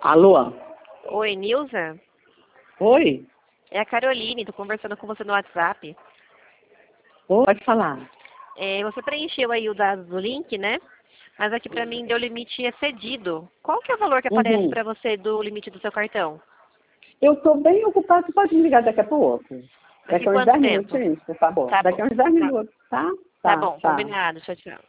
Alô? Oi, Nilza? Oi? É a Caroline, tô conversando com você no WhatsApp. Pode falar. Você preencheu aí o dado do link, né? Mas aqui pra mim deu limite excedido. Qual que é o valor que aparece pra você do limite do seu cartão? Eu estou bem ocupada, você pode me ligar daqui a pouco? Daqui Daqui a uns quanto 10 tempo? minutinhos, por favor. Tá Daqui bom. a uns 10 Tá, minutos, tá? tá Tá, bom, tá. combinado. Tchau, tchau.